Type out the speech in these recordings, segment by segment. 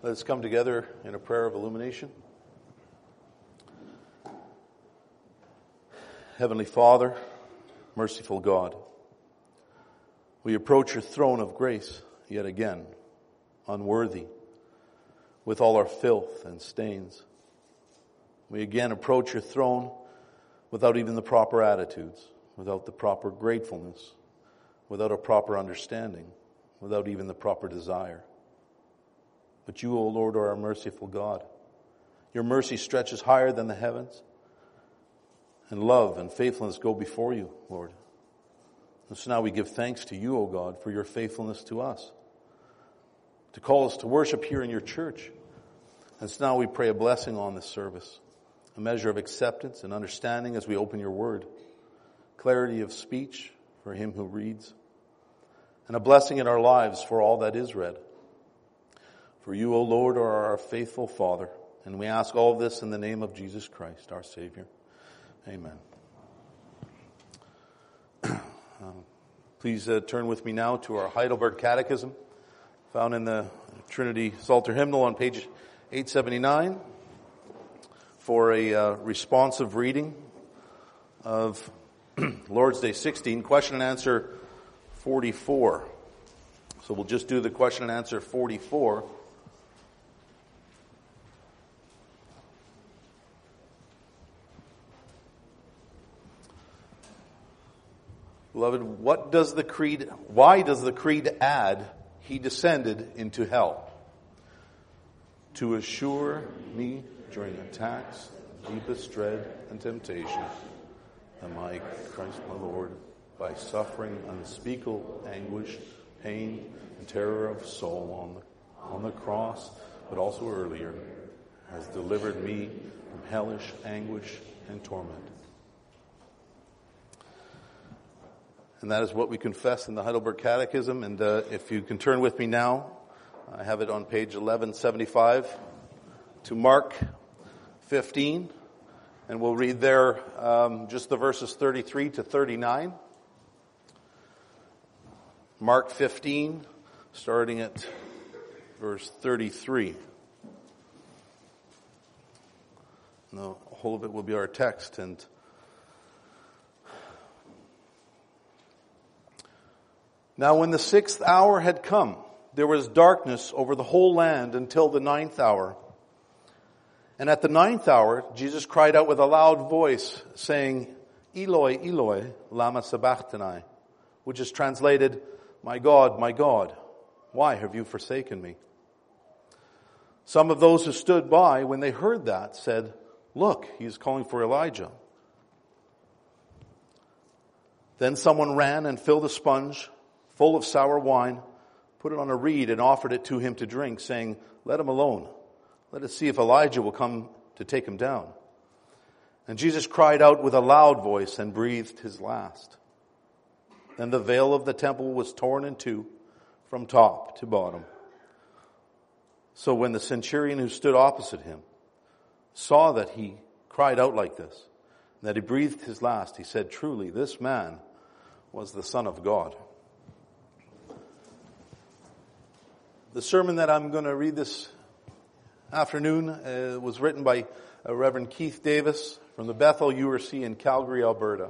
Let us come together in a prayer of illumination. Heavenly Father, merciful God, we approach your throne of grace yet again, unworthy, with all our filth and stains. We again approach your throne without even the proper attitudes, without the proper gratefulness, without a proper understanding, without even the proper desire. But you, O Lord, are our merciful God. Your mercy stretches higher than the heavens, and love and faithfulness go before you, Lord. And so now we give thanks to you, O God, for your faithfulness to us, to call us to worship here in your church. And so now we pray a blessing on this service, a measure of acceptance and understanding as we open your word, clarity of speech for him who reads, and a blessing in our lives for all that is read. For you, O Lord, are our faithful Father, and we ask all of this in the name of Jesus Christ, our Savior. Amen. Please turn with me now to our Heidelberg Catechism, found in the Trinity Psalter Hymnal on page 879, for a responsive reading of Lord's Day 16, question and answer 44. So we'll just do the question and answer 44. Beloved, why does the creed add, he descended into hell? To assure me during attacks, deepest dread and temptation, that my Christ my Lord, by suffering unspeakable anguish, pain, and terror of soul on the cross, but also earlier, has delivered me from hellish anguish and torment. And that is what we confess in the Heidelberg Catechism. And if you can turn with me now, I have it on page 1175, to Mark 15. And we'll read there just the verses 33 to 39. Mark 15, starting at verse 33. And the whole of it will be our text. And now when the 6th hour had come, there was darkness over the whole land until the 9th hour. And at the 9th hour, Jesus cried out with a loud voice, saying, Eloi, Eloi, lama sabachthani, which is translated, my God, why have you forsaken me? Some of those who stood by, when they heard that, said, look, he is calling for Elijah. Then someone ran and filled a sponge full of sour wine, put it on a reed and offered it to him to drink, saying, let him alone. Let us see if Elijah will come to take him down. And Jesus cried out with a loud voice and breathed his last. Then the veil of the temple was torn in two from top to bottom. So when the centurion who stood opposite him saw that he cried out like this, and that he breathed his last, he said, truly, this man was the Son of God. The sermon that I'm going to read this afternoon was written by Reverend Keith Davis from the Bethel URC in Calgary, Alberta.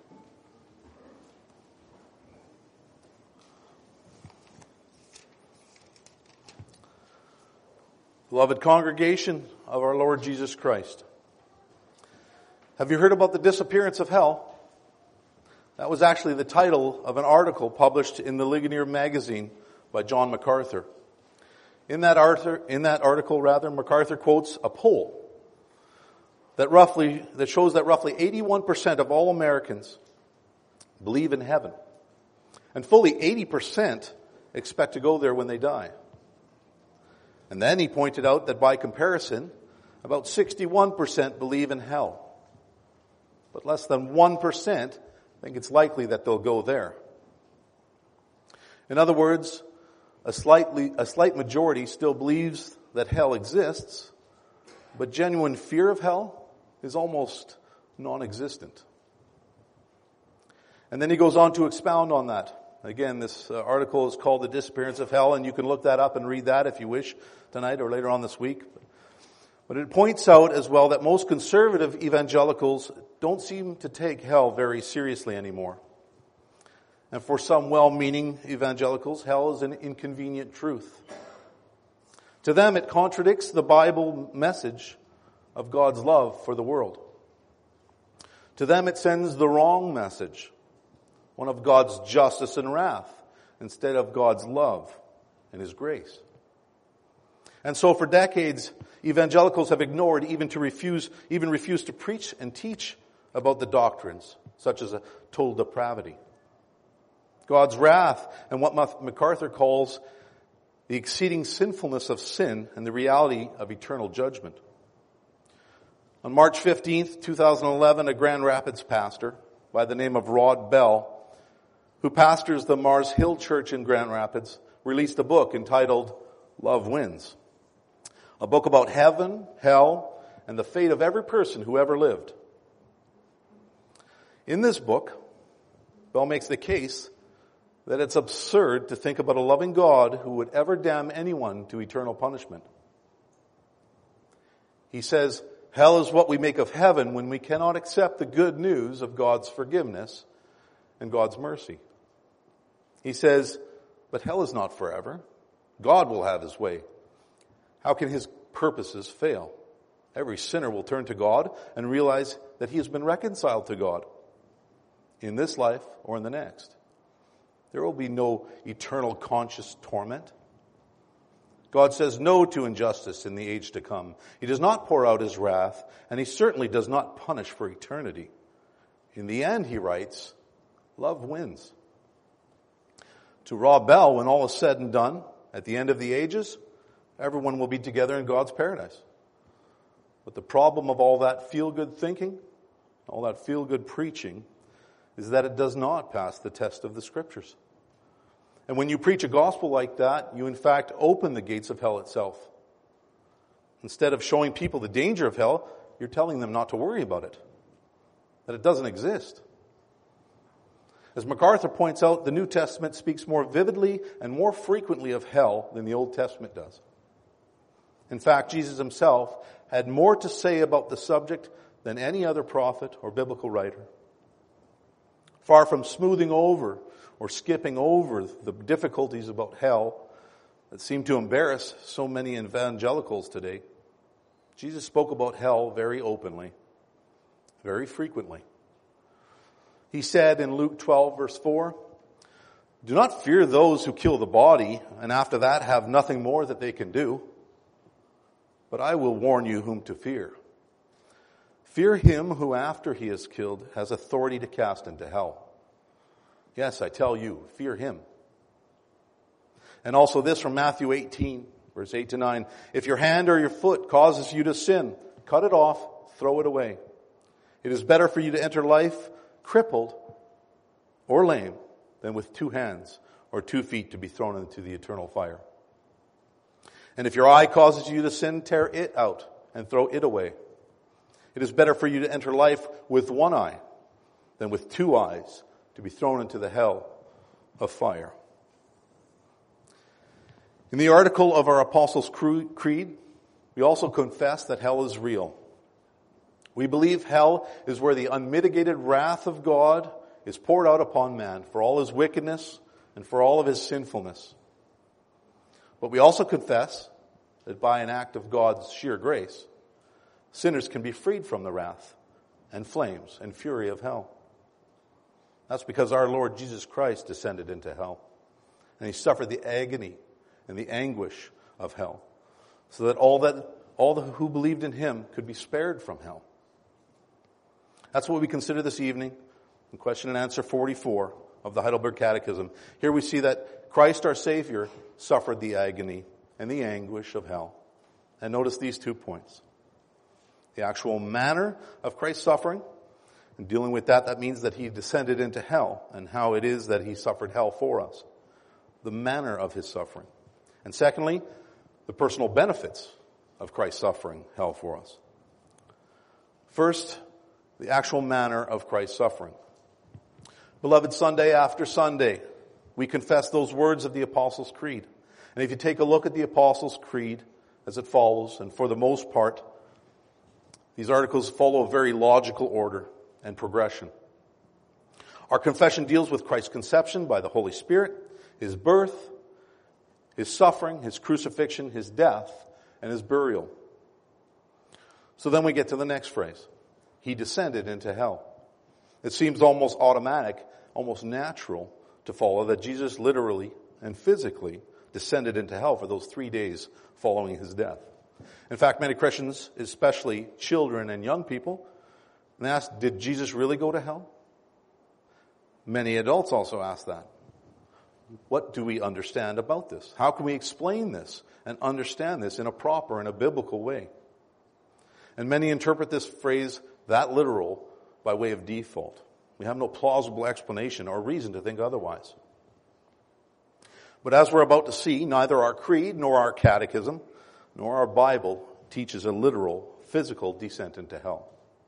Beloved congregation of our Lord Jesus Christ, have you heard about the disappearance of hell? That was actually the title of an article published in the Ligonier magazine by John MacArthur. In that article, MacArthur quotes a poll that shows that roughly 81% of all Americans believe in heaven, and fully 80% expect to go there when they die. And then he pointed out that by comparison, about 61% believe in hell, but less than 1% think it's likely that they'll go there. In other words, a slight majority still believes that hell exists, but genuine fear of hell is almost non-existent. And then he goes on to expound on that. Again, this article is called The Disappearance of Hell, and you can look that up and read that if you wish tonight or later on this week. But it points out as well that most conservative evangelicals don't seem to take hell very seriously anymore. And for some well-meaning evangelicals, hell is an inconvenient truth. To them, it contradicts the Bible message of God's love for the world. To them, it sends the wrong message, one of God's justice and wrath, instead of God's love and His grace. And so for decades, evangelicals have ignored, even refused to preach and teach about the doctrines, such as a total depravity, God's wrath, and what MacArthur calls the exceeding sinfulness of sin and the reality of eternal judgment. On March 15th, 2011, a Grand Rapids pastor by the name of Rod Bell, who pastors the Mars Hill Church in Grand Rapids, released a book entitled Love Wins. A book about heaven, hell, and the fate of every person who ever lived. In this book, Bell makes the case that it's absurd to think about a loving God who would ever damn anyone to eternal punishment. He says, hell is what we make of heaven when we cannot accept the good news of God's forgiveness and God's mercy. He says, but hell is not forever. God will have His way. How can His purposes fail? Every sinner will turn to God and realize that he has been reconciled to God in this life or in the next. There will be no eternal conscious torment. God says no to injustice in the age to come. He does not pour out His wrath, and He certainly does not punish for eternity. In the end, he writes, love wins. To Rod Bell, when all is said and done, at the end of the ages, everyone will be together in God's paradise. But the problem of all that feel-good thinking, all that feel-good preaching, is that it does not pass the test of the Scriptures. And when you preach a gospel like that, you in fact open the gates of hell itself. Instead of showing people the danger of hell, you're telling them not to worry about it, that it doesn't exist. As MacArthur points out, the New Testament speaks more vividly and more frequently of hell than the Old Testament does. In fact, Jesus Himself had more to say about the subject than any other prophet or biblical writer. Far from smoothing over or skipping over the difficulties about hell that seem to embarrass so many evangelicals today, Jesus spoke about hell very openly, very frequently. He said in Luke 12, verse 4, do not fear those who kill the body, and after that have nothing more that they can do. But I will warn you whom to fear. Fear him who after he is killed has authority to cast into hell. Yes, I tell you, fear him. And also this from Matthew 18, verse 8 to 9. If your hand or your foot causes you to sin, cut it off, throw it away. It is better for you to enter life crippled or lame than with 2 hands or 2 feet to be thrown into the eternal fire. And if your eye causes you to sin, tear it out and throw it away. It is better for you to enter life with 1 eye than with 2 eyes to be thrown into the hell of fire. In the article of our Apostles' Creed, we also confess that hell is real. We believe hell is where the unmitigated wrath of God is poured out upon man for all his wickedness and for all of his sinfulness. But we also confess that by an act of God's sheer grace, sinners can be freed from the wrath and flames and fury of hell. That's because our Lord Jesus Christ descended into hell, and He suffered the agony and the anguish of hell, so that all who believed in Him could be spared from hell. That's what we consider this evening in question and answer 44 of the Heidelberg Catechism. Here we see that Christ our Savior suffered the agony and the anguish of hell. And notice these 2 points. The actual manner of Christ's suffering. And dealing with that means that He descended into hell and how it is that He suffered hell for us. The manner of His suffering. And secondly, the personal benefits of Christ's suffering hell for us. First, the actual manner of Christ's suffering. Beloved, Sunday after Sunday, we confess those words of the Apostles' Creed. And if you take a look at the Apostles' Creed as it follows, and for the most part, these articles follow a very logical order and progression. Our confession deals with Christ's conception by the Holy Spirit, his birth, his suffering, his crucifixion, his death, and his burial. So then we get to the next phrase. He descended into hell. It seems almost automatic, almost natural to follow that Jesus literally and physically descended into hell for those 3 days following his death. In fact, many Christians, especially children and young people, they ask, did Jesus really go to hell? Many adults also ask that. What do we understand about this? How can we explain this and understand this in a proper and a biblical way? And many interpret this phrase that literal by way of default. We have no plausible explanation or reason to think otherwise. But as we're about to see, neither our creed nor our catechism nor our Bible teaches a literal, physical descent into hell.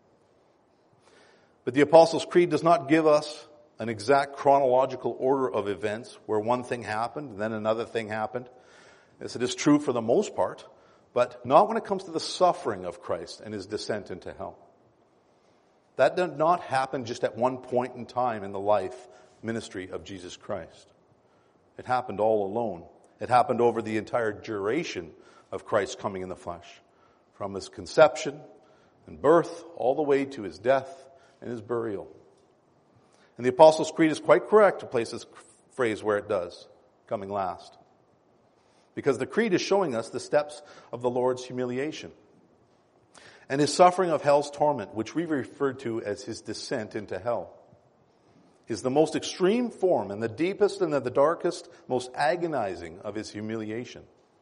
But the Apostles' Creed does not give us an exact chronological order of events where one thing happened and then another thing happened. Yes, it is true for the most part, but not when it comes to the suffering of Christ and his descent into hell. That did not happen just at one point in time in the life ministry of Jesus Christ. It happened all alone. It happened over the entire duration of Christ coming in the flesh, from his conception and birth all the way to his death and his burial. And the Apostles' Creed is quite correct to place this phrase where it does, coming last. Because the Creed is showing us the steps of the Lord's humiliation and his suffering of hell's torment, which we refer to as his descent into hell, is the most extreme form and the deepest and the darkest, most agonizing of his humiliation.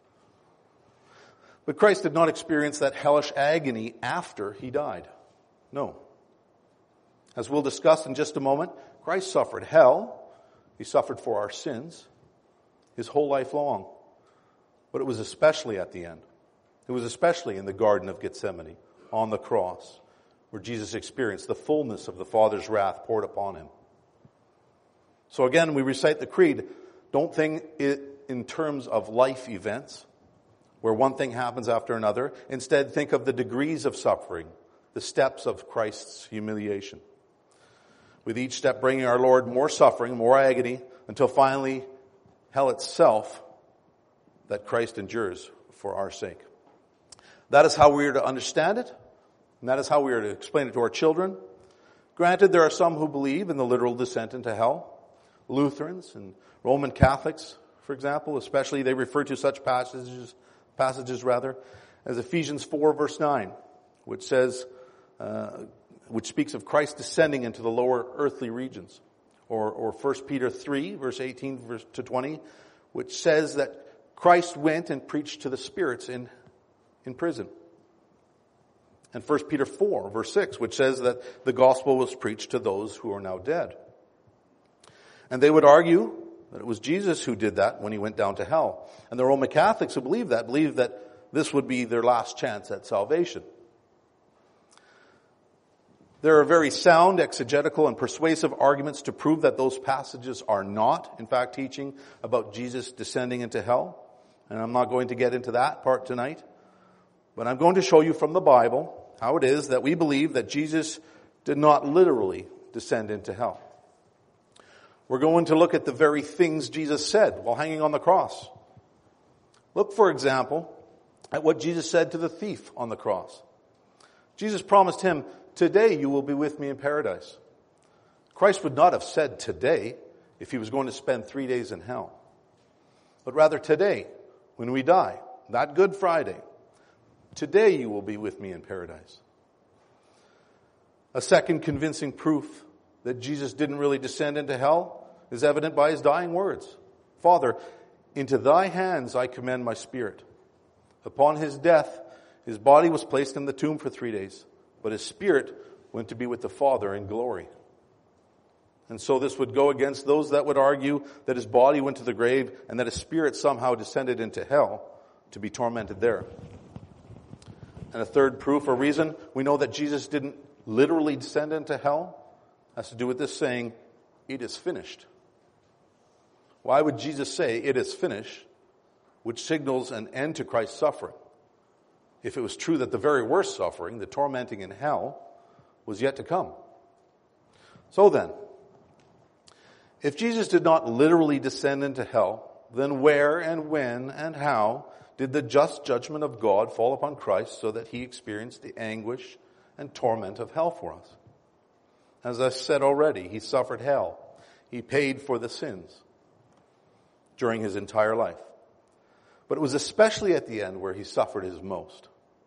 But Christ did not experience that hellish agony after he died. No. As we'll discuss in just a moment, Christ suffered hell. He suffered for our sins his whole life long. But it was especially at the end. It was especially in the Garden of Gethsemane, on the cross, where Jesus experienced the fullness of the Father's wrath poured upon him. So again, we recite the Creed. Don't think it in terms of life events, where one thing happens after another. Instead, think of the degrees of suffering, the steps of Christ's humiliation. With each step bringing our Lord more suffering, more agony, until finally hell itself that Christ endures for our sake. That is how we are to understand it, and that is how we are to explain it to our children. Granted, there are some who believe in the literal descent into hell. Lutherans and Roman Catholics, for example, especially, they refer to such passages as Ephesians 4 verse 9, which says, which speaks of Christ descending into the lower earthly regions. Or 1 Peter 3 verse 18 to 20, which says that Christ went and preached to the spirits in prison. And 1 Peter 4 verse 6, which says that the gospel was preached to those who are now dead. And they would argue that it was Jesus who did that when he went down to hell. And the Roman Catholics who believed that this would be their last chance at salvation. There are very sound, exegetical, and persuasive arguments to prove that those passages are not, in fact, teaching about Jesus descending into hell. And I'm not going to get into that part tonight. But I'm going to show you from the Bible how it is that we believe that Jesus did not literally descend into hell. We're going to look at the very things Jesus said while hanging on the cross. Look, for example, at what Jesus said to the thief on the cross. Jesus promised him, "Today you will be with me in paradise." Christ would not have said today if he was going to spend 3 days in hell. But rather today, when we die, that Good Friday, today you will be with me in paradise. A second convincing proof that Jesus didn't really descend into hell is evident by his dying words. "Father, into thy hands I commend my spirit." Upon his death, his body was placed in the tomb for 3 days, but his spirit went to be with the Father in glory. And so this would go against those that would argue that his body went to the grave and that his spirit somehow descended into hell to be tormented there. And a third proof or reason we know that Jesus didn't literally descend into hell has to do with this saying, "It is finished." Why would Jesus say, "It is finished," which signals an end to Christ's suffering, if it was true that the very worst suffering, the tormenting in hell, was yet to come? So then, if Jesus did not literally descend into hell, then where and when and how did the just judgment of God fall upon Christ so that he experienced the anguish and torment of hell for us? As I said already, he suffered hell. He paid for the sins during his entire life. But it was especially at the end where he suffered his most.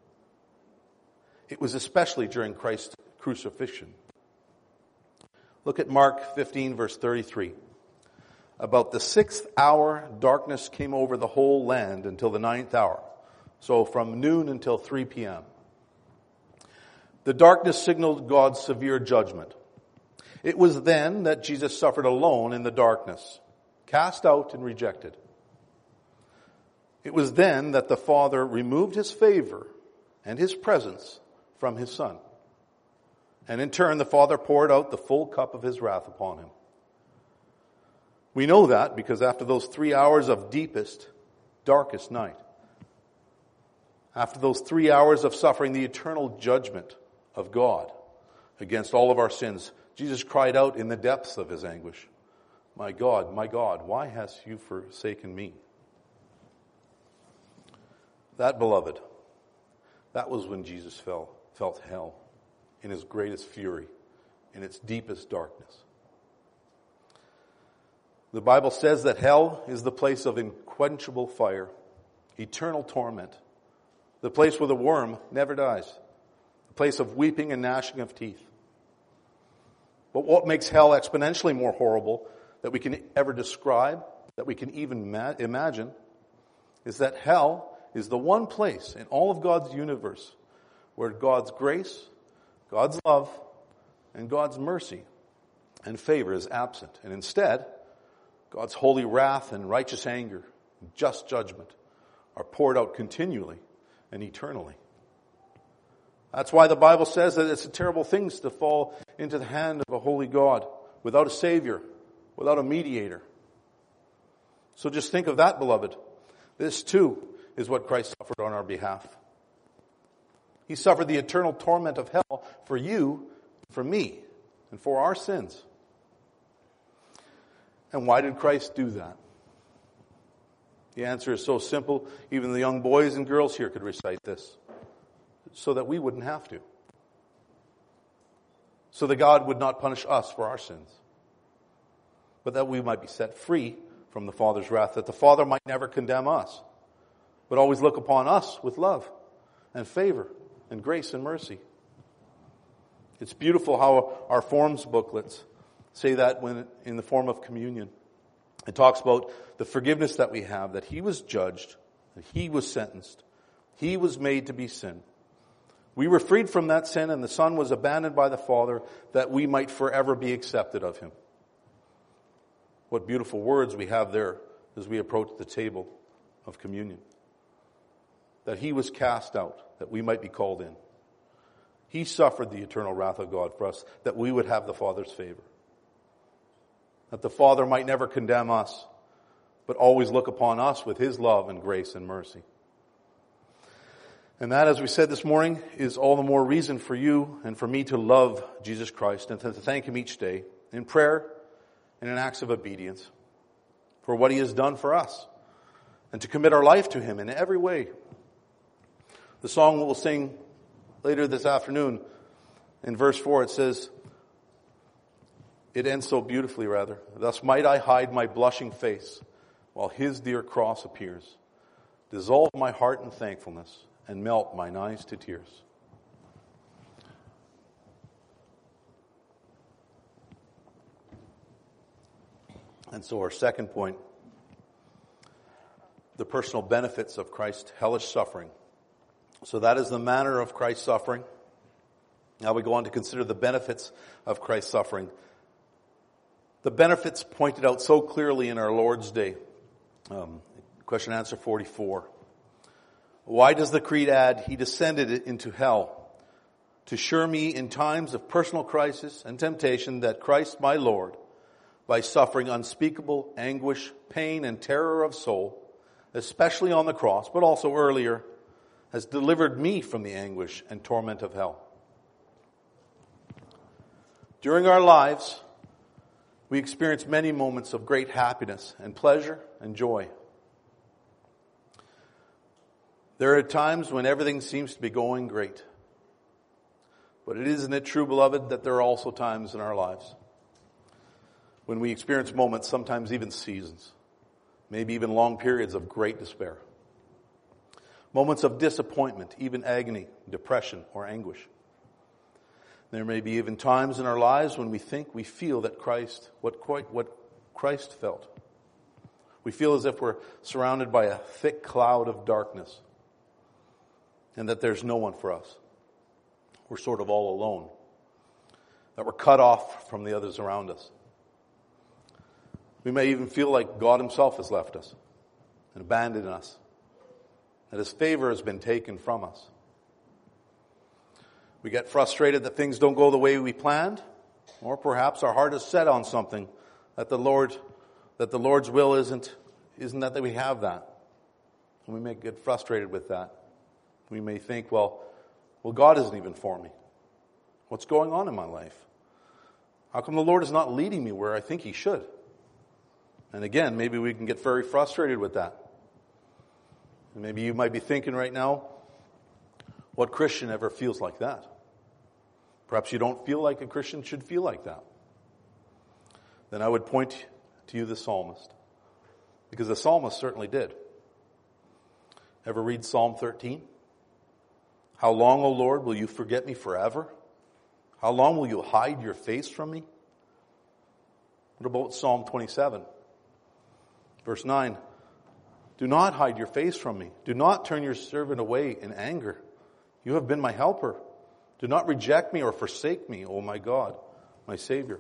It was especially during Christ's crucifixion. Look at Mark 15, verse 33. About the 6th hour, darkness came over the whole land until the 9th hour. So from noon until 3 p.m. The darkness signaled God's severe judgment. It was then that Jesus suffered alone in the darkness, cast out and rejected. It was then that the Father removed his favor and his presence from his Son. And in turn, the Father poured out the full cup of his wrath upon him. We know that because after those 3 hours of deepest, darkest night, after those 3 hours of suffering the eternal judgment of God against all of our sins, Jesus cried out in the depths of his anguish, my God, why hast you forsaken me?" That, beloved, that was when Jesus felt hell in his greatest fury, in its deepest darkness. The Bible says that hell is the place of unquenchable fire, eternal torment, the place where the worm never dies, the place of weeping and gnashing of teeth. But what makes hell exponentially more horrible that we can ever describe, that we can even imagine, is that hell is the one place in all of God's universe where God's grace, God's love, and God's mercy and favor is absent. And instead, God's holy wrath and righteous anger and just judgment are poured out continually and eternally. That's why the Bible says that it's a terrible thing to fall into the hand of a holy God without a Savior, without a mediator. So just think of that, beloved. This too is what Christ suffered on our behalf. He suffered the eternal torment of hell for you, for me, and for our sins. And why did Christ do that? The answer is so simple, even the young boys and girls here could recite this. So that we wouldn't have to. So that God would not punish us for our sins. But that we might be set free from the Father's wrath. That the Father might never condemn us. But always look upon us with love and favor and grace and mercy. It's beautiful how our forms booklets say that when in the form of communion. It talks about the forgiveness that we have, that he was judged, that he was sentenced, he was made to be sin. We were freed from that sin, and the Son was abandoned by the Father that we might forever be accepted of him. What beautiful words we have there as we approach the table of communion. That he was cast out, that we might be called in. He suffered the eternal wrath of God for us, that we would have the Father's favor. That the Father might never condemn us, but always look upon us with his love and grace and mercy. And that, as we said this morning, is all the more reason for you and for me to love Jesus Christ and to thank him each day in prayer and in acts of obedience for what he has done for us and to commit our life to him in every way. The song we'll sing later this afternoon, in verse 4, it says, it ends so beautifully, rather. Thus might I hide my blushing face while his dear cross appears. Dissolve my heart in thankfulness and melt mine eyes to tears. And so our second point, the personal benefits of Christ's hellish suffering. So that is the manner of Christ's suffering. Now we go on to consider the benefits of Christ's suffering. The benefits pointed out so clearly in our Lord's Day. Question and answer 44. Why does the Creed add, he descended into hell to assure me in times of personal crisis and temptation that Christ my Lord, by suffering unspeakable anguish, pain, and terror of soul, especially on the cross, but also earlier, has delivered me from the anguish and torment of hell. During our lives, we experience many moments of great happiness and pleasure and joy. There are times when everything seems to be going great. But isn't it true, beloved, that there are also times in our lives when we experience moments, sometimes even seasons, maybe even long periods of great despair. Moments of disappointment, even agony, depression, or anguish. There may be even times in our lives when we feel that what Christ felt. We feel as if we're surrounded by a thick cloud of darkness and that there's no one for us. We're sort of all alone. That we're cut off from the others around us. We may even feel like God himself has left us and abandoned us. That his favor has been taken from us. We get frustrated that things don't go the way we planned, or perhaps our heart is set on something that the Lord's will isn't that we have that. And we may get frustrated with that. We may think, well, God isn't even for me. What's going on in my life? How come the Lord is not leading me where I think he should? And again, maybe we can get very frustrated with that. And maybe you might be thinking right now, what Christian ever feels like that? Perhaps you don't feel like a Christian should feel like that. Then I would point to you the psalmist. Because the psalmist certainly did. Ever read Psalm 13? How long, O Lord, will you forget me forever? How long will you hide your face from me? What about Psalm 27? Verse 9. Do not hide your face from me. Do not turn your servant away in anger. You have been my helper. Do not reject me or forsake me, O my God, my Savior.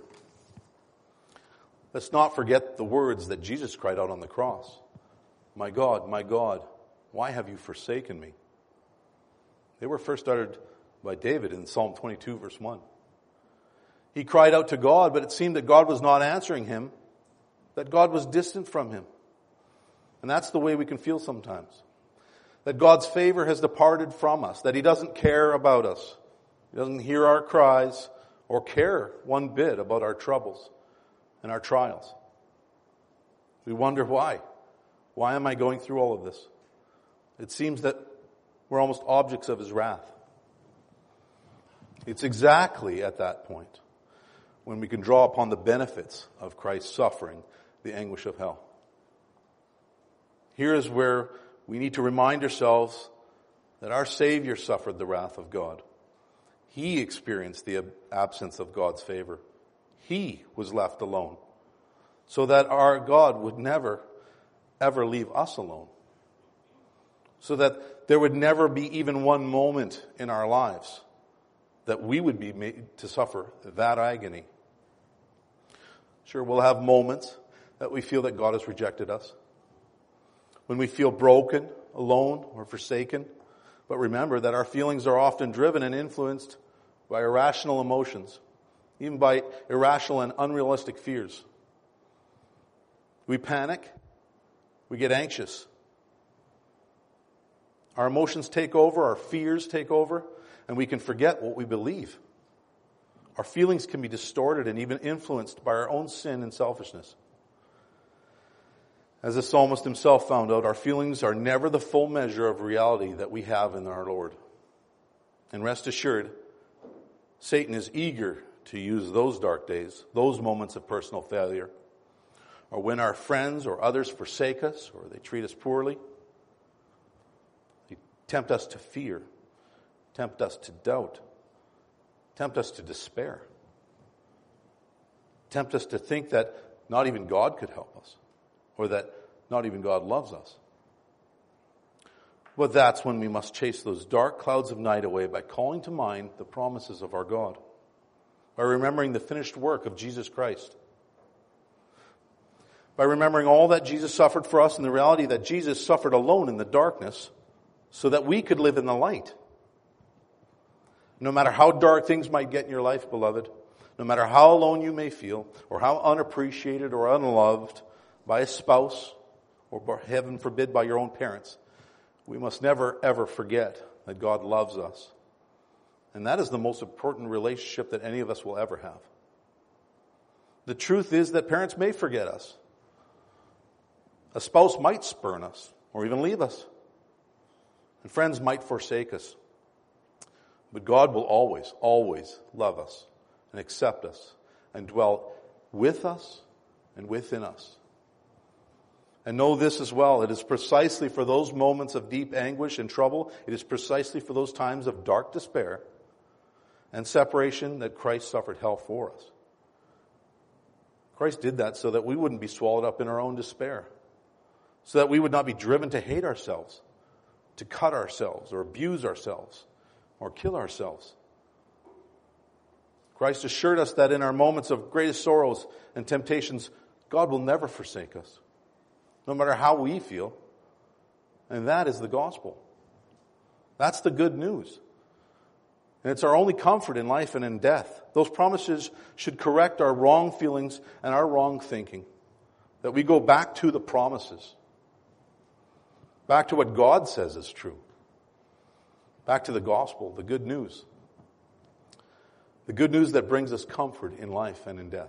Let's not forget the words that Jesus cried out on the cross. My God, why have you forsaken me? They were first uttered by David in Psalm 22, verse 1. He cried out to God, but it seemed that God was not answering him, that God was distant from him. And that's the way we can feel sometimes. That God's favor has departed from us, that he doesn't care about us. He doesn't hear our cries or care one bit about our troubles and our trials. We wonder why. Why am I going through all of this? It seems that we're almost objects of his wrath. It's exactly at that point when we can draw upon the benefits of Christ's suffering, the anguish of hell. Here is where we need to remind ourselves that our Savior suffered the wrath of God. He experienced the absence of God's favor. He was left alone, so that our God would never, ever leave us alone. So that there would never be even one moment in our lives that we would be made to suffer that agony. Sure, we'll have moments that we feel that God has rejected us. When we feel broken, alone, or forsaken. But remember that our feelings are often driven and influenced by irrational emotions, even by irrational and unrealistic fears. We panic. We get anxious. Our emotions take over, our fears take over, and we can forget what we believe. Our feelings can be distorted and even influenced by our own sin and selfishness. As the psalmist himself found out, our feelings are never the full measure of reality that we have in our Lord. And rest assured, Satan is eager to use those dark days, those moments of personal failure, or when our friends or others forsake us or they treat us poorly. They tempt us to fear, tempt us to doubt, tempt us to despair, tempt us to think that not even God could help us, or that not even God loves us. But that's when we must chase those dark clouds of night away by calling to mind the promises of our God, by remembering the finished work of Jesus Christ, by remembering all that Jesus suffered for us and the reality that Jesus suffered alone in the darkness so that we could live in the light. No matter how dark things might get in your life, beloved, no matter how alone you may feel, or how unappreciated or unloved by a spouse, or heaven forbid by your own parents, we must never ever forget that God loves us. And that is the most important relationship that any of us will ever have. The truth is that parents may forget us. A spouse might spurn us or even leave us. And friends might forsake us. But God will always, always love us and accept us and dwell with us and within us. And know this as well, it is precisely for those moments of deep anguish and trouble, it is precisely for those times of dark despair and separation that Christ suffered hell for us. Christ did that so that we wouldn't be swallowed up in our own despair, so that we would not be driven to hate ourselves, to cut ourselves or abuse ourselves or kill ourselves. Christ assured us that in our moments of greatest sorrows and temptations, God will never forsake us, no matter how we feel. And that is the gospel. That's the good news. And it's our only comfort in life and in death. Those promises should correct our wrong feelings and our wrong thinking. That we go back to the promises. Back to what God says is true. Back to the gospel, the good news. The good news that brings us comfort in life and in death.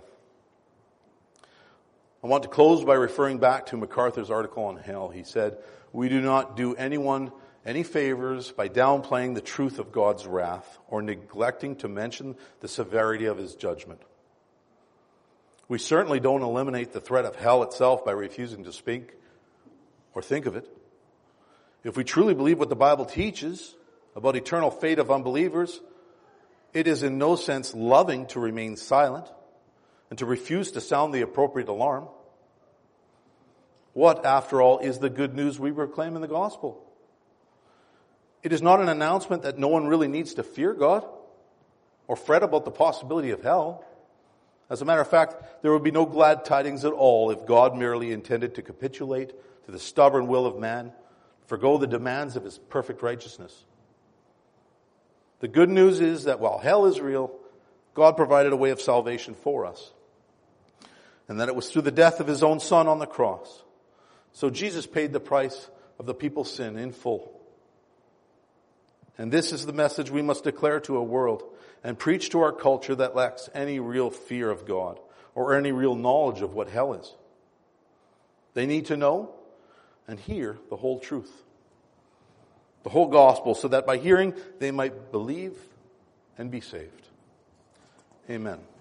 I want to close by referring back to MacArthur's article on hell. He said, "We do not do anyone any favors by downplaying the truth of God's wrath or neglecting to mention the severity of his judgment. We certainly don't eliminate the threat of hell itself by refusing to speak or think of it. If we truly believe what the Bible teaches about eternal fate of unbelievers, it is in no sense loving to remain silent and to refuse to sound the appropriate alarm. What, after all, is the good news we proclaim in the gospel? It is not an announcement that no one really needs to fear God or fret about the possibility of hell. As a matter of fact, there would be no glad tidings at all if God merely intended to capitulate to the stubborn will of man, forgo the demands of his perfect righteousness. The good news is that while hell is real, God provided a way of salvation for us. And that it was through the death of his own Son on the cross. So Jesus paid the price of the people's sin in full. And this is the message we must declare to a world and preach to our culture that lacks any real fear of God or any real knowledge of what hell is. They need to know and hear the whole truth, the whole gospel, so that by hearing they might believe and be saved. Amen.